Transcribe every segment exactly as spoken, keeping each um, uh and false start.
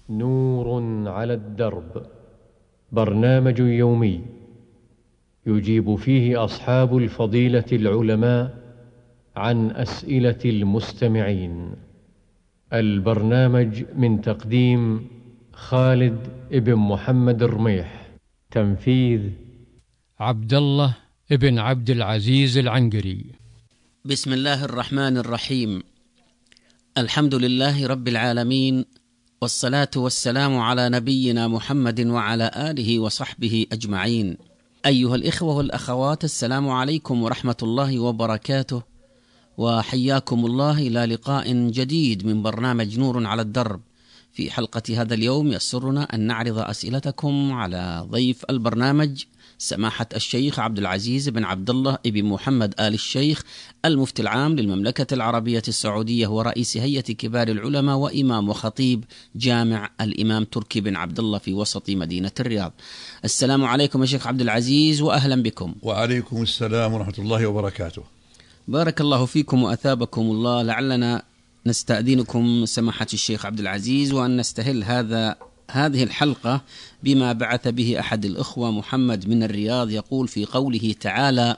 نور على الدرب، برنامج يومي يجيب فيه أصحاب الفضيلة العلماء عن أسئلة المستمعين. البرنامج من تقديم خالد ابن محمد الرميح، تنفيذ عبد الله ابن عبد العزيز العنقري. بسم الله الرحمن الرحيم. الحمد لله رب العالمين، والصلاة والسلام على نبينا محمد وعلى آله وصحبه أجمعين. أيها الإخوة والأخوات، السلام عليكم ورحمة الله وبركاته، وحياكم الله إلى لقاء جديد من برنامج نور على الدرب. في حلقة هذا اليوم يسرنا أن نعرض أسئلتكم على ضيف البرنامج سماحة الشيخ عبد العزيز بن عبد الله بن محمد آل الشيخ، المفتي العام للمملكة العربية السعودية ورئيس هيئة كبار العلماء وإمام وخطيب جامع الإمام تركي بن عبد الله في وسط مدينة الرياض. السلام عليكم يا شيخ عبد العزيز، وأهلا بكم. وعليكم السلام ورحمة الله وبركاته. بارك الله فيكم وأثابكم الله. لعلنا نستأذنكم سماحة الشيخ عبد العزيز وأن نستهل هذا هذه الحلقة بما بعث به أحد الأخوة محمد من الرياض، يقول في قوله تعالى: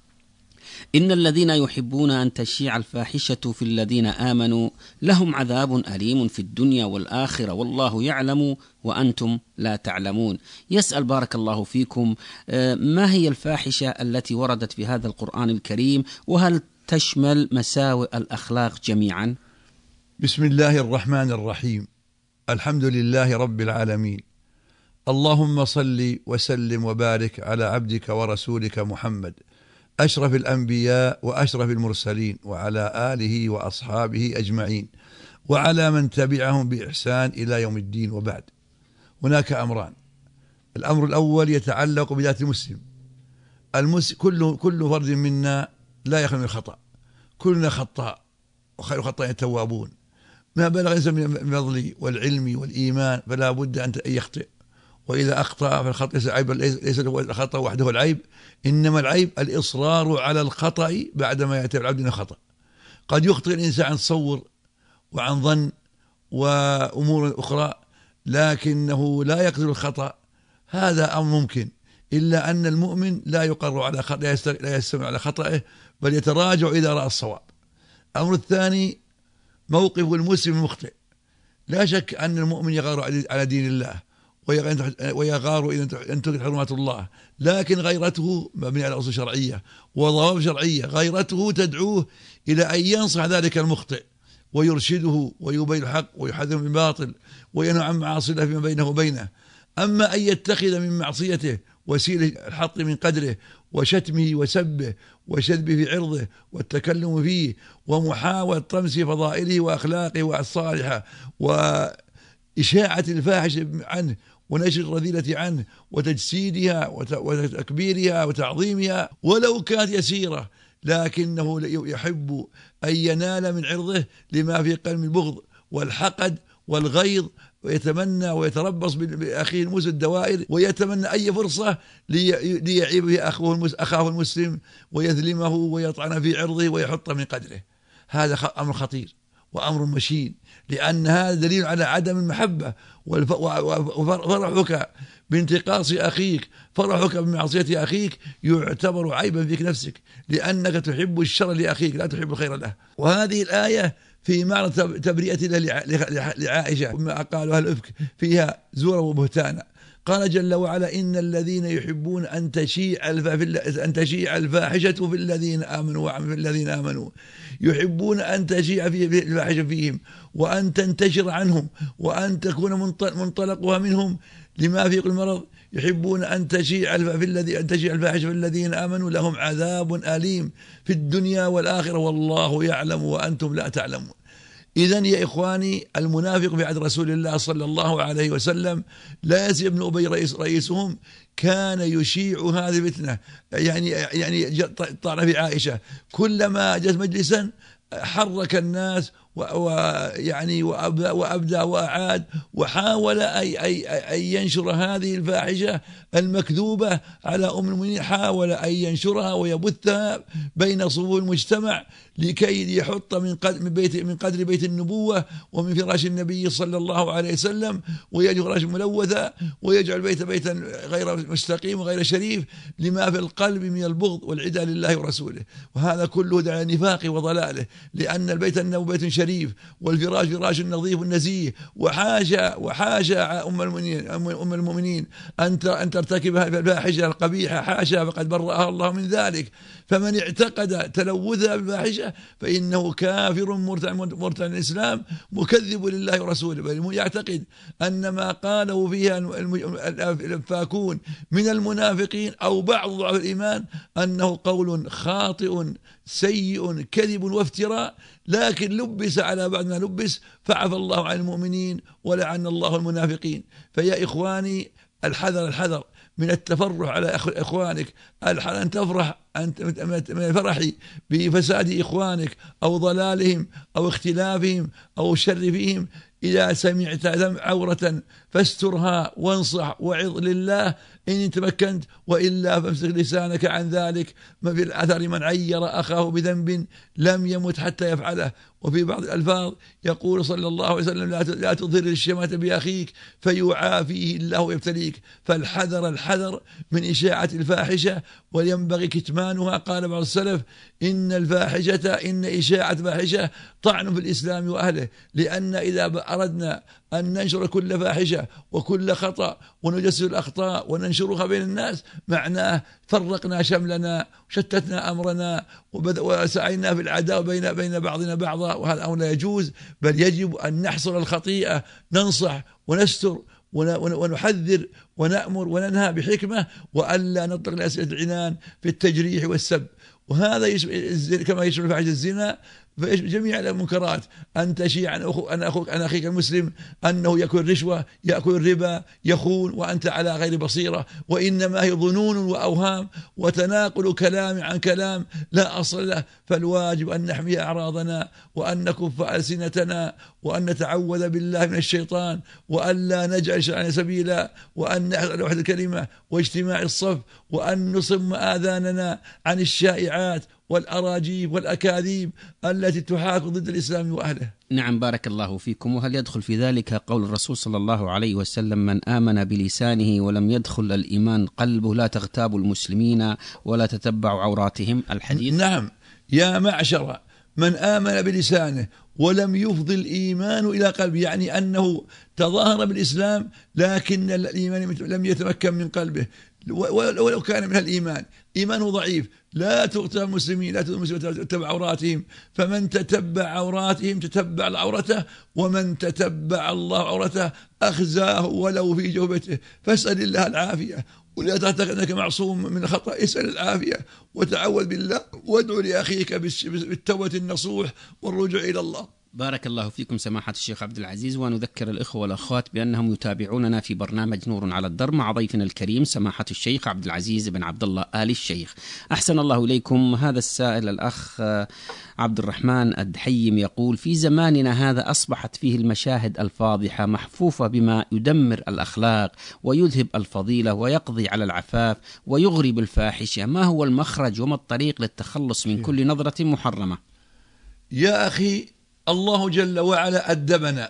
إن الذين يحبون أن تشيع الفاحشة في الذين آمنوا لهم عذاب أليم في الدنيا والآخرة والله يعلم وأنتم لا تعلمون. يسأل بارك الله فيكم، ما هي الفاحشة التي وردت في هذا القرآن الكريم، وهل تشمل مساوئ الأخلاق جميعا؟ بسم الله الرحمن الرحيم. الحمد لله رب العالمين، اللهم صل وسلم وبارك على عبدك ورسولك محمد أشرف الأنبياء وأشرف المرسلين، وعلى آله وأصحابه أجمعين، وعلى من تبعهم بإحسان إلى يوم الدين. وبعد، هناك أمران. الأمر الأول يتعلق بذات المسلم. المسلم كل كل فرد منا لا يخلو من الخطأ، كلنا خطاء وخير الخطاء التوابون. ما بلغ الإنسان من الفضل والعلم والإيمان فلا بد أن يخطئ، وإذا أخطأ فالخطأ ليس عيب، ليس الخطأ وحده العيب، إنما العيب الإصرار على الخطأ بعدما يأتي العبد من الخطأ. قد يخطئ الإنسان عن تصور وعن ظن وأمور أخرى، لكنه لا يقدر الخطأ، هذا أمر ممكن، إلا أن المؤمن لا يقر على خطأ، لا يستمع على خطأه، بل يتراجع إذا رأى الصواب. الأمر الثاني موقف المسلم المخطئ. لا شك أن المؤمن يغار على دين الله ويغار إذا انتهكت حرمات الله، لكن غيرته مبنية على أصول شرعية وضوابط شرعية. غيرته تدعوه إلى أن ينصح ذلك المخطئ ويرشده ويبين الحق ويحذر من الباطل وينهى عن معاصي الله فيما بينه وبينه. أما أن يتخذ من معصيته وسيلة الحط من قدره وشتمه وسبه وشذبه في عرضه والتكلم فيه ومحاولة طمس فضائله وأخلاقه والصالحة وإشاعة الفاحش عنه ونشر الرذيلة عنه وتجسيدها وتكبيرها وتعظيمها ولو كانت يسيرة، لكنه يحب أن ينال من عرضه لما في قلب البغض والحقد والغيظ، ويتمنى ويتربص بأخيه المسلم الدوائر، ويتمنى أي فرصة ليعيب به أخاه المسلم ويذلمه ويطعن في عرضه ويحط من قدره. هذا أمر خطير وأمر مشين، لأن هذا دليل على عدم المحبة. وفرحك بانتقاص أخيك، فرحك بمعصية أخيك يعتبر عيبا فيك نفسك، لأنك تحب الشر لأخيك لا تحب الخير له. وهذه الآية في معنى تبرئة لعائشة ما قالوا أهل الإفك فيها زورا وبهتانا. قال جل وعلا: إن الذين يحبون أن تشيع أن تشيع الفاحشة في الذين آمنوا وعملوا في الذين آمنوا، يحبون أن تشيع الفاحشة فيهم وأن تنتشر عنهم وأن تكون منطلقها منهم لما في المرض. يحبون أن تشيع في الذي أن تشيع الفاحشة في الذين آمنوا لهم عذاب أليم في الدنيا والآخرة والله يعلم وأنتم لا تعلمون. إذن يا إخواني، المنافق في عهد رسول الله صلى الله عليه وسلم لا يزيد بن أبي رئيس رئيسهم كان يشيع هذه الفتنة، يعني يعني طعن في عائشة، كلما جاء مجلسا حرك الناس ويعني وأبدى وأعاد، وحاول أن ينشر هذه الفاحشة المكذوبة على أم المؤمنين، حاول أن ينشرها ويبثها بين صفوف المجتمع لكي يحط من قدر بيت من قدر بيت النبوة ومن فراش النبي صلى الله عليه وسلم، ويجعل فراش ملوثة، ويجعل بيت بيتا غير مستقيم وغير شريف لما في القلب من البغض والعداء لله ورسوله. وهذا كله دعا نفاقه وضلاله، لأن البيت النبوي بيت شريف والفراش فراش نظيف نزيه، وحاشا وحاشا أم المؤمنين أم المؤمنين أن أن ترتكب هذه الفاحشة القبيحة، حاشا، فقد برأها الله من ذلك. فمن اعتقد تلوثها بالفاحشة فإنه كافر مرتد عن الإسلام مكذب لله ورسوله، بل يعتقد أن ما قاله فيها الفاكون من المنافقين أو بعض ضعف الإيمان أنه قول خاطئ سيء كذب وافتراء، لكن لبس على بعد ما لبس، فعفى الله عن المؤمنين ولعن الله المنافقين. فيا إخواني الحذر الحذر من التفرح على إخوانك، أن تفرح من الفرح بفساد إخوانك أو ضلالهم أو اختلافهم أو شر فيهم. إذا سمعت عورة فاسترها وانصح وعظ لله إن تمكنت، وإلا فامسك لسانك عن ذلك. ما في الأثر من عير أخاه بذنب لم يمت حتى يفعله. وفي بعض الألفاظ يقول صلى الله عليه وسلم لا تظهر الشماتة بأخيك فيعافيه الله ويبتليك. فالحذر الحذر من إشاعة الفاحشة وينبغي كتمانها. قال بعض السلف إن الفاحشة إن إشاعة فاحشة طعن في الإسلام وأهله، لأن إذا أردنا أن ننشر كل فاحشة وكل خطأ ونجسد الأخطاء وننشرها بين الناس معناه فرقنا شملنا وشتتنا أمرنا وسعينا في العداوة بين بين بعضنا بعضا، وهذا أمر لا يجوز. بل يجب أن نحصر الخطيئة، ننصح ونستر ونحذر ونأمر وننهى بحكمة، وألا نطلق لأسئلة العنان في التجريح والسب. وهذا يشمل كما يشمل فاحشة الزنا جميع المنكرات، أن تشيع عن أخوك عن أخوك عن أخيك المسلم أنه يأكل رشوة يأكل الربا يخون وأنت على غير بصيرة، وإنما هي ظنون وأوهام وتناقل كلام عن كلام لا أصل له. فالواجب أن نحمي أعراضنا وأن نكف ألسنتنا وأن نتعوذ بالله من الشيطان، وأن لا نجعل شرعنا سبيلا، وأن نحذر وحدة الكلمة واجتماع الصف، وأن نصم آذاننا عن الشائعات والأراجيب والأكاذيب التي تحاك ضد الإسلام وأهله. نعم، بارك الله فيكم. وهل يدخل في ذلك قول الرسول صلى الله عليه وسلم من آمن بلسانه ولم يدخل الإيمان قلبه لا تغتابوا المسلمين ولا تتبعوا عوراتهم، الحديث؟ نعم، يا معشر من آمن بلسانه ولم يفض الإيمان إلى قلبه، يعني أنه تظاهر بالإسلام لكن الإيمان لم يتمكن من قلبه، ولو كان من الإيمان إيمانه ضعيف. لا تغتاب المسلمين لا تتبع عوراتهم، فمن تتبع عوراتهم تتبع عورته، ومن تتبع الله عورته أخزاه ولو في جوبته. فاسأل الله العافية، ولا تعتقد أنك معصوم من الخطأ، اسأل العافية وتعوذ بالله وادعو لأخيك بالتوبة النصوح والرجوع إلى الله. بارك الله فيكم سماحة الشيخ عبد العزيز. ونذكر الإخوة والأخوات بأنهم يتابعوننا في برنامج نور على الدرب مع ضيفنا الكريم سماحة الشيخ عبد العزيز بن عبد الله آل الشيخ. أحسن الله إليكم. هذا السائل الأخ عبد الرحمن الدحيم يقول في زماننا هذا أصبحت فيه المشاهد الفاضحة محفوفة بما يدمر الأخلاق ويذهب الفضيلة ويقضي على العفاف ويغري بالفاحشة، ما هو المخرج وما الطريق للتخلص من كل نظرة محرمة؟ يا أخي، الله جل وعلا أدبنا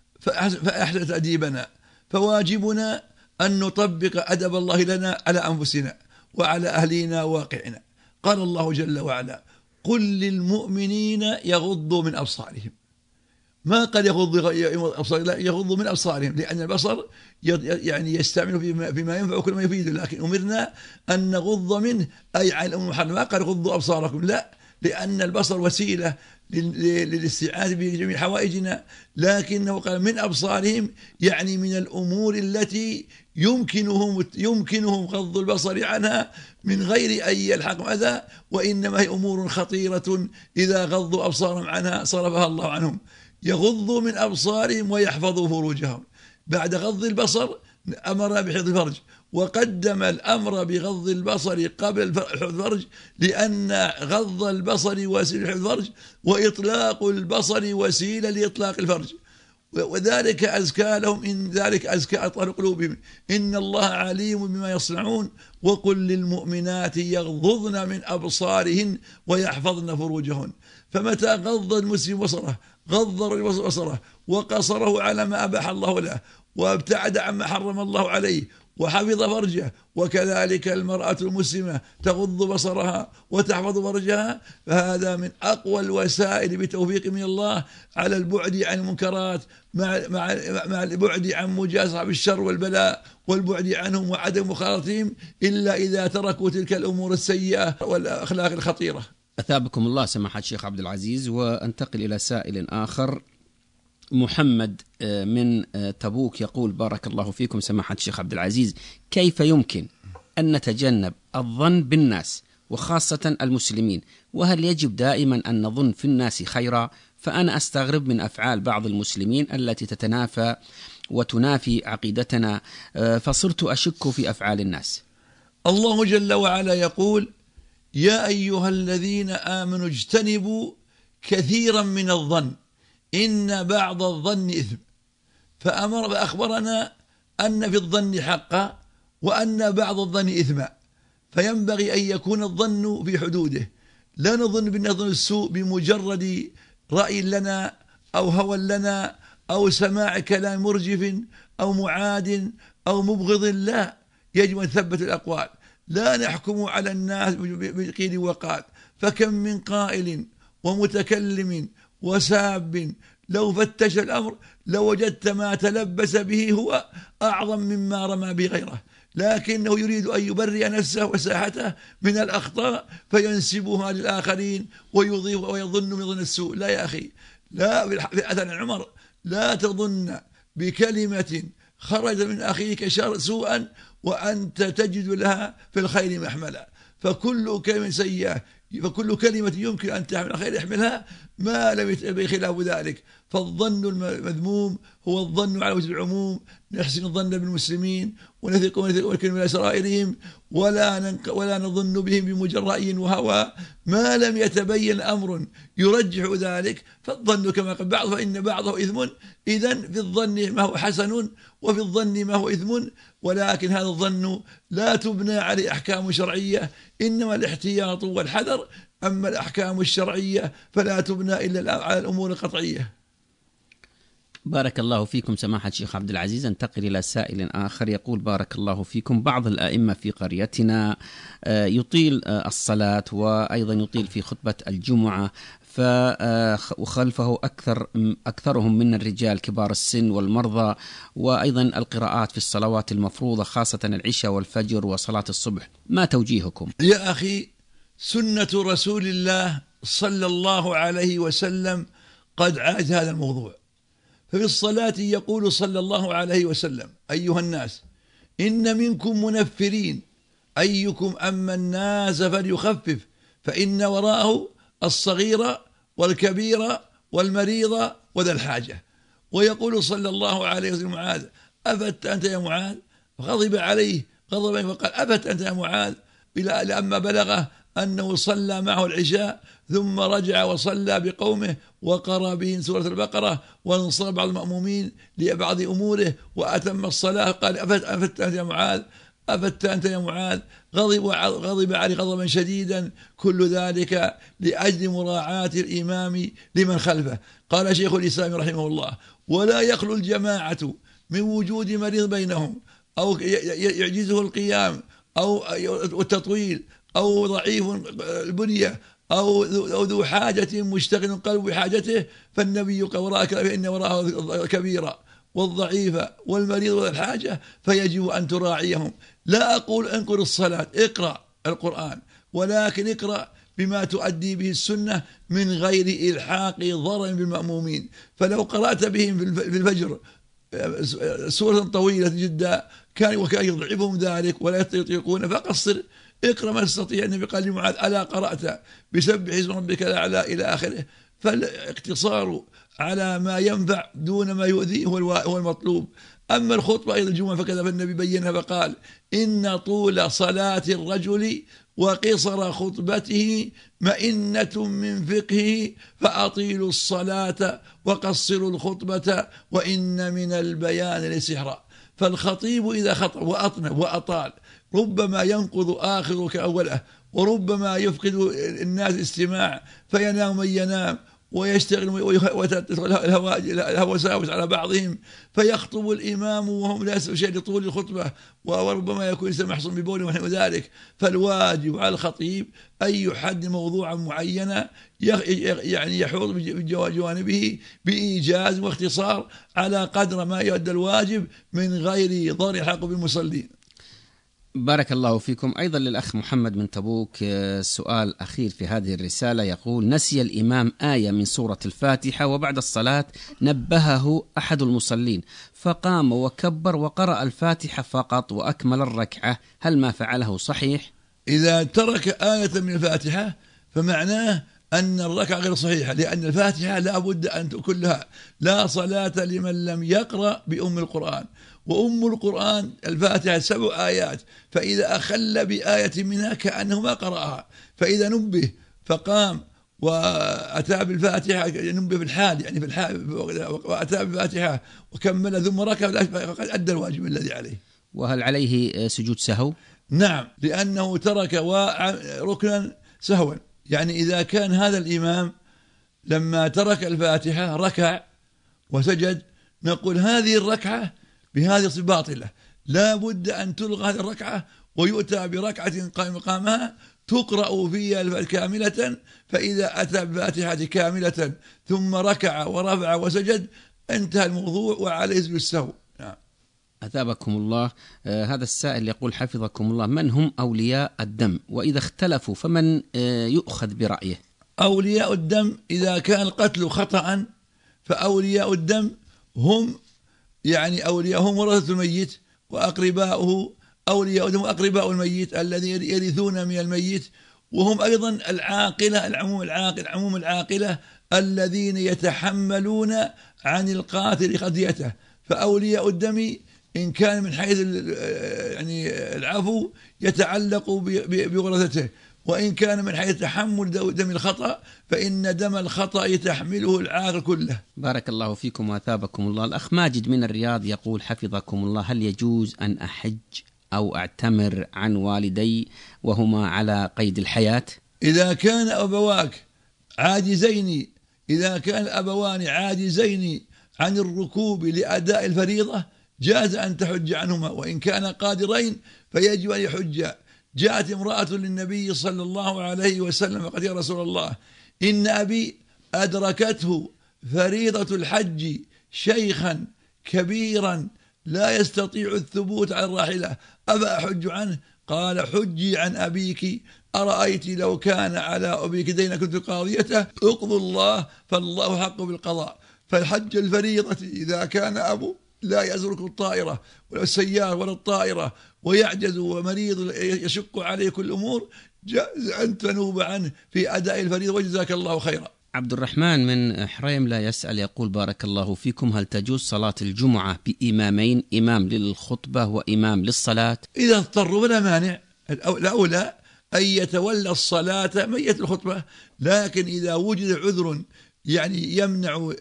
فأحسن تأديبنا، فواجبنا أن نطبق أدب الله لنا على أنفسنا وعلى أهلنا وواقعنا. قال الله جل وعلا قل للمؤمنين يغضوا من أبصارهم. ما قال يغضوا يغضوا من أبصارهم، لأن البصر يعني يستعمل فيما ينفع وكل ما يفيد، لكن أمرنا أن نغض منه أي عن الأمور المحرمة. ما قال غضوا أبصاركم، لا، لأن البصر وسيلة للاستعاذة بجميع حوائجنا، لكنه قال من أبصارهم يعني من الأمور التي يمكنهم يمكنهم غض البصر عنها من غير أن يلحقهم أذى، وإنما هي أمور خطيرة إذا غضوا أبصارهم عنها صرفها الله عنهم. يغضوا من أبصارهم ويحفظوا فروجهم. بعد غض البصر أمرنا بحفظ الفرج، وقدم الأمر بغض البصر قبل الفرج، لأن غض البصر وسيلة الفرج، وإطلاق البصر وسيلة لإطلاق الفرج، وذلك أزكى لهم، إن ذلك أزكى أطهر قلوبهم، إن الله عليم بما يصنعون، وقل للمؤمنات يغضضن من أبصارهن ويحفظن فروجهن. فمتى غض المسلم بصره، غض الرجل بصره وقصره على ما أباح الله له، وابتعد عما حرم الله عليه، وحفظ فرجه، وكذلك المرأة المسلمة تغض بصرها وتحفظ فرجها، فهذا من أقوى الوسائل بتوفيق من الله على البعد عن المنكرات، مع مع مع البعد عن مجازفة بالشر والبلاء، والبعد عنهم وعدم مخالطتهم، إلا إذا تركوا تلك الأمور السيئة والأخلاق الخطيرة. أثابكم الله سماحة الشيخ عبد العزيز. وأنتقل إلى سائل آخر. محمد من تبوك يقول: بارك الله فيكم سماحة الشيخ عبد العزيز، كيف يمكن أن نتجنب الظن بالناس وخاصة المسلمين؟ وهل يجب دائما أن نظن في الناس خيرا؟ فأنا أستغرب من أفعال بعض المسلمين التي تتنافى وتنافي عقيدتنا، فصرت أشك في أفعال الناس. الله جل وعلا يقول: يا أيها الذين آمنوا اجتنبوا كثيرا من الظن إن بعض الظن إثم. فأمر فأخبرنا أن في الظن حقا، وأن بعض الظن إثما، فينبغي أن يكون الظن في حدوده، لا نظن بالنظر السوء بمجرد رأي لنا أو هوى لنا أو سماع كلام مرجف أو معاد أو مبغض، لا، يجب أن نثبت الأقوال، لا نحكم على الناس بقيل وقال. فكم من قائل ومتكلم وساب لو فتش الأمر لوجدت ما تلبس به هو أعظم مما رمى بغيره، لكنه يريد أن يبرئ نفسه وساحته من الأخطاء فينسبها للآخرين ويضيف ويظن من ظن السوء. لا يا أخي، لا، في أثر عمر: لا تظن بكلمة خرج من أخيك شر سوءا وأنت تجد لها في الخير محملا. فكل كلمة سيئة، فكل كلمة يمكن أن تحمل الخير يحملها ما لم يتبع خلاف ذلك. فالظن المذموم هو الظن على وجه العموم، نحسن الظن بالمسلمين ونثق ونثق من سرائرهم، ولا ولا نظن بهم بمجرد رأي وهوى ما لم يتبين أمر يرجح ذلك. فالظن كما قال بعض فإن بعضه إثم، إذن في الظن ما هو حسن وفي الظن ما هو إثم، ولكن هذا الظن لا تبنى عليه أحكام شرعية، إنما الاحتياط والحذر. أما الأحكام الشرعية فلا تبنى إلا على الأمور القطعية. بارك الله فيكم سماحة الشيخ عبد العزيز. انتقل إلى سائل آخر يقول: بارك الله فيكم، بعض الآئمة في قريتنا يطيل الصلاة وأيضا يطيل في خطبة الجمعة، وخلفه أكثر أكثرهم من الرجال كبار السن والمرضى، وأيضا القراءات في الصلوات المفروضة خاصة العشاء والفجر وصلاة الصبح، ما توجيهكم؟ يا أخي، سنة رسول الله صلى الله عليه وسلم قد عاد هذا الموضوع. ففي الصلاة يقول صلى الله عليه وسلم: أيها الناس إن منكم منفرين، أيكم أما الناس فليخفف، فإن وراءه الصغير والكبير والمريض وذا الحاجة. ويقول صلى الله عليه وسلم: معاذ أفت أنت يا معاذ؟ غضب عليه غضبا فقال: أفت أنت يا معاذ؟ لما بلغه أنه صلى معه العشاء ثم رجع وصلى بقومه وقرأ بهم سورة البقرة وانصرف بعض المأمومين لبعض أموره وأتم الصلاة، قال: أفت أفت أنت يا معاذ؟ أفت أنت يا معاذ؟ غضب غضب عليه غضبا شديدا، كل ذلك لأجل مراعاة الإمام لمن خلفه. قال شيخ الإسلام رحمه الله: ولا يخلو الجماعة من وجود مريض بينهم أو يعجزه القيام أو التطويل أو ضعيف البنية أو ذو حاجة مشتغل قلب بحاجته، فالنبي قال: وراءك فإن وراءه كبيرا والضعيف والمريض والحاجة فيجب أن تراعيهم. لا أقول انقر الصلاة، اقرأ القرآن، ولكن اقرأ بما تؤدي به السنة من غير إلحاق ضرر بالمأمومين. فلو قرأت بهم في الفجر سورة طويلة جدا كان وكان يضعفهم ذلك ولا يطيقون، فقصر، اقرأ ما تستطيع. النبي قال لمعاذ: ألا قرأت بسبح اسم ربك الأعلى إلى آخره. فالاقتصار على ما ينفع دون ما يؤذي هو المطلوب. أما الخطبة أيضا الجمعة فكذا النبي بينها فقال إن طول صلاة الرجل وقصر خطبته مئنة من فقهه فأطيلوا الصلاة وقصروا الخطبة وإن من البيان لسحرا. فالخطيب إذا خطب وأطنب وأطال ربما ينقض آخر كأوله، وربما يفقد الناس استماع فينام من ينام ويشتغل وتدخل الهوساوس على بعضهم، فيخطب الإمام وهم لا يستطيعون شيء لطول الخطبة، وربما يكون إنسان محصن ببول ونحو ذلك. فالواجب على الخطيب أن يحدد موضوعا معينا يعني يحوط بجوانبه بإيجاز واختصار على قدر ما يؤدى الواجب من غير ضرر يلحق بالمصلين. بارك الله فيكم. أيضا للأخ محمد من تبوك سؤال أخير في هذه الرسالة، يقول: نسي الإمام آية من سورة الفاتحة وبعد الصلاة نبهه أحد المصلين فقام وكبر وقرأ الفاتحة فقط وأكمل الركعة، هل ما فعله صحيح؟ إذا ترك آية من الفاتحة فمعناه أن الركعة غير صحيحة، لأن الفاتحة لا بد أن كلها لا صلاة لمن لم يقرأ بأم القرآن، وأم القرآن الفاتحة سبع آيات، فإذا أخل بآية منها كأنه ما قرأها، فإذا نبه فقام وأتى بالفاتحة نبه في الحال يعني في الحال وأتى بالفاتحة وكمل ثم ركع فقد أدى الواجب الذي عليه. وهل عليه سجود سهو؟ نعم، لأنه ترك ركنا سهوا. يعني إذا كان هذا الإمام لما ترك الفاتحة ركع وسجد، نقول هذه الركعة بهذه الصفة باطلة، لا بد أن تلغى هذه الركعة ويؤتى بركعة قام قامها تقرأ فيها كاملة، فإذا أتى بفاتحة كاملة ثم ركع ورفع وسجد انتهى الموضوع وعليه سجود السهو. نعم. أثابكم الله. آه هذا السائل يقول حفظكم الله: من هم أولياء الدم؟ وإذا اختلفوا فمن آه يؤخذ برأيه؟ أولياء الدم إذا كان القتل خطأ فأولياء الدم هم يعني أولياء هم ورثة الميت وأقرباؤه، أولياء الدم وأقرباء الميت الذي يرثون من الميت، وهم أيضا العاقلة العموم العاقل عموم العاقلة الذين يتحملون عن القاتل قضيته. فأولياء الدم إن كان من حيث يعني العفو يتعلق بورثته، وإن كان من حيث تحمل دم الخطأ فإن دم الخطأ يتحمله العاقل كله. بارك الله فيكم وأثابكم الله. الأخ ماجد من الرياض يقول حفظكم الله: هل يجوز أن أحج أو أعتمر عن والدي وهما على قيد الحياة؟ إذا كان أبواك عاجزين إذا كان الأبوان عاجزين عن الركوب لأداء الفريضة جاز أن تحج عنهما، وإن كان قادرين فيجب أن يحج. جاءت امرأة للنبي صلى الله عليه وسلم فقالت: يا رسول الله، إن أبي أدركته فريضة الحج شيخا كبيرا لا يستطيع الثبوت على الراحلة، أفأحج عنه؟ قال: حجي عن أبيك، أرأيت لو كان على أبيك دين كنت قاضيته، اقضوا الله فالله حق بالقضاء. فالحج الفريضة إذا كان أبو لا يزرك الطائرة ولا السيارة ولا الطائرة ويعجز ومريض يشق عليه كل الأمور، جاز أن تنوب عنه في أداء الفريضة، وجزاك الله خيرا. عبد الرحمن من حريم لا يسأل يقول: بارك الله فيكم، هل تجوز صلاة الجمعة بإمامين، إمام للخطبة وإمام للصلاة؟ إذا اضطروا فلا مانع، الأولى أن يتولى الصلاة ميت الخطبة، لكن إذا وجد عذر يعني يمنع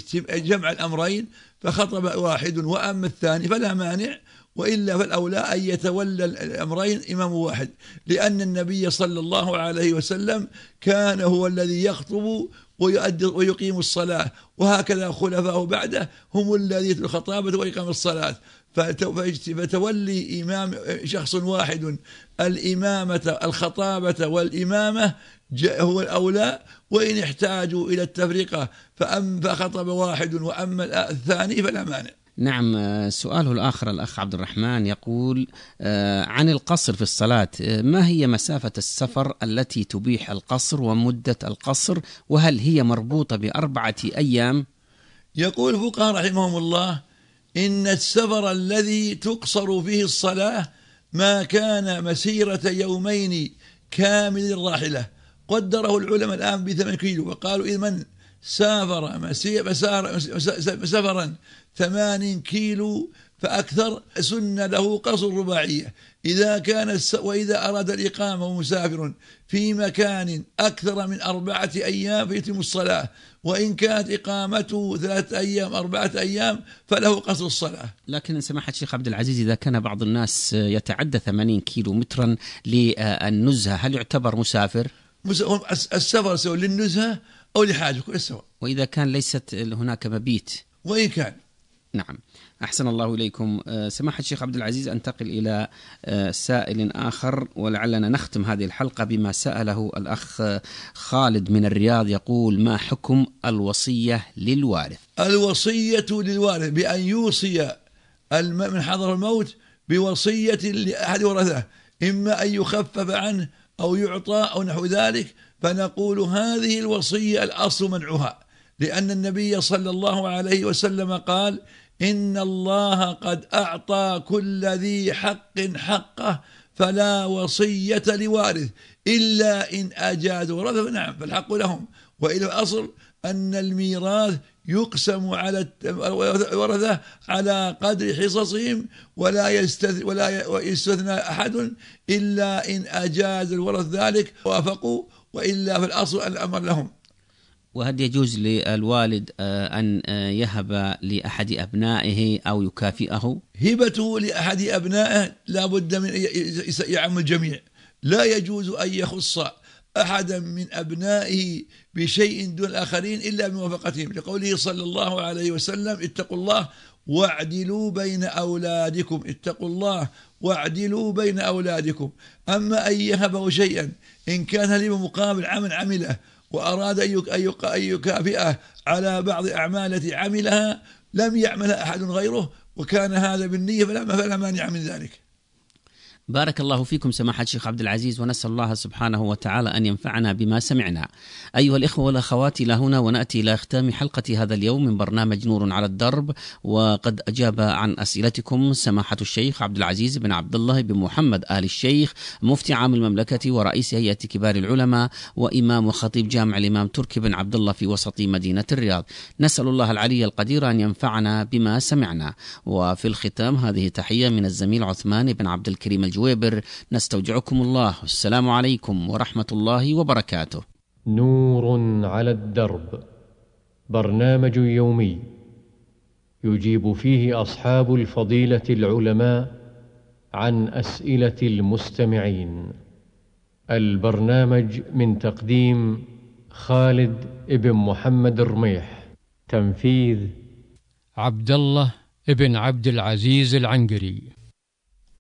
جمع الأمرين فخطب واحد وأما الثاني فلا مانع، وإلا فالأولى أن يتولى الأمرين إمام واحد، لأن النبي صلى الله عليه وسلم كان هو الذي يخطب ويقيم الصلاة، وهكذا خلفاء بعده هم الذين يتولون الخطابة وإقام الصلاة. فتولي إمام شخص واحد الإمامة الخطابة والإمامة هو الأولى، وإن احتاجوا إلى التفرقة فخطب واحد وأما الثاني فلا مانع. نعم. سؤاله الآخر الأخ عبد الرحمن يقول عن القصر في الصلاة: ما هي مسافة السفر التي تبيح القصر ومدة القصر، وهل هي مربوطة بأربعة أيام؟ يقول الفقهاء رحمهم الله: إن السفر الذي تقصر فيه الصلاة ما كان مسيرة يومين كامل الراحلة، قدره العلماء الآن بثمان كيلو، وقالوا إذا من سافر سفرا ثمانين كيلو فأكثر سن له قصر رباعية. إذا كان وإذا أراد الإقامة مسافر في مكان أكثر من أربعة أيام فيتم الصلاة، وإن كانت إقامته ثلاثة أيام أربعة أيام فله قصر الصلاة. لكن سماحة الشيخ عبد العزيز، إذا كان بعض الناس يتعدى ثمانين كيلو مترا للنزهة هل يعتبر مسافر؟ السفر سواء للنزهة أو لحاجة كل سواء. وإذا كان ليست هناك مبيت؟ وإن كان. نعم، أحسن الله إليكم. سماحة الشيخ عبد العزيز، أنتقل إلى سائل آخر ولعلنا نختم هذه الحلقة بما سأله الأخ خالد من الرياض، يقول: ما حكم الوصية للوارث؟ الوصية للوارث بأن يوصي من حضر الموت بوصية لأحد ورثه، إما أن يخفف عنه أو يعطى أو نحو ذلك، فنقول هذه الوصية الأصل منعها، لأن النبي صلى الله عليه وسلم قال: إن الله قد أعطى كل ذي حق حقه فلا وصية لوارث إلا إن أجاز ورثه. نعم، فالحق لهم. وإلى الأصل أن الميراث يقسم على الورثة على قدر حصصهم، ولا يستثنى ولا يستثنى أحد إلا إن أجاز الورث ذلك وافقوا، وإلا في الأصل الأمر لهم. وهل يجوز للوالد أن يهب لأحد أبنائه أو يكافئه؟ هبته لأحد أبنائه لا بد من يعم الجميع، لا يجوز أن يخص أحدا من أبنائه بشيء دون الآخرين إلا بموافقتهم، لقوله صلى الله عليه وسلم: اتقوا الله واعدلوا بين أولادكم، اتقوا الله واعدلوا بين أولادكم. أما أن يهبه شيئا إن كان هذا مقابل عمل عمله وأراد أن يكافئه على بعض أعمال التي عملها لم يعملها أحد غيره وكان هذا بالنية فلا مانع من ذلك. بارك الله فيكم سماحة الشيخ عبد العزيز، ونسأل الله سبحانه وتعالى أن ينفعنا بما سمعنا. أيها الإخوة والأخوات، إلى هنا ونأتي إلى ختام حلقة هذا اليوم من برنامج نور على الدرب، وقد أجاب عن أسئلتكم سماحة الشيخ عبد العزيز بن عبد الله بن محمد آل الشيخ، مفتي عام المملكة ورئيس هيئة كبار العلماء وإمام وخطيب جامع الإمام تركي بن عبد الله في وسط مدينة الرياض. نسأل الله العلي القدير أن ينفعنا بما سمعنا. وفي الختام هذه تحية من الزميل عثمان بن عبد الكريم الجويبر، نستودعكم الله، السلام عليكم ورحمة الله وبركاته. نور على الدرب، برنامج يومي يجيب فيه أصحاب الفضيلة العلماء عن أسئلة المستمعين. البرنامج من تقديم خالد ابن محمد الرميح، تنفيذ عبد الله ابن عبد العزيز العنقري.